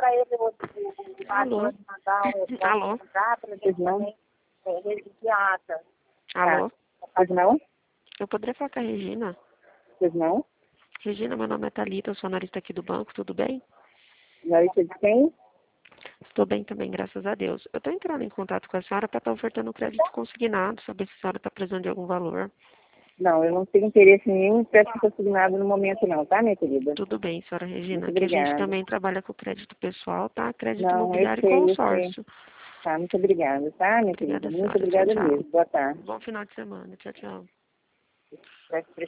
para ele o Alô? valor de mandar Alô? para ele também registrar a ata. Alô? Pois não? Eu poderia falar com a Regina? Pois não? Regina, meu nome é Thalita, eu sou analista aqui do banco, tudo bem? Analista de quem? Estou bem também, graças a Deus. Eu estou entrando em contato com a senhora para estar ofertando crédito consignado, saber se a senhora está precisando de algum valor. Não, eu não tenho interesse nenhum em crédito consignado no momento não, tá, minha querida? Tudo bem, senhora Regina, Muito que a gente obrigada. também trabalha com crédito pessoal, tá? Crédito Não, imobiliário e eu sei. consórcio. Tá, muito obrigada, tá, minha Obrigada, querida? Muito senhora. Tchau, obrigada tchau. mesmo. Boa tarde. Bom final de semana. Tchau, tchau.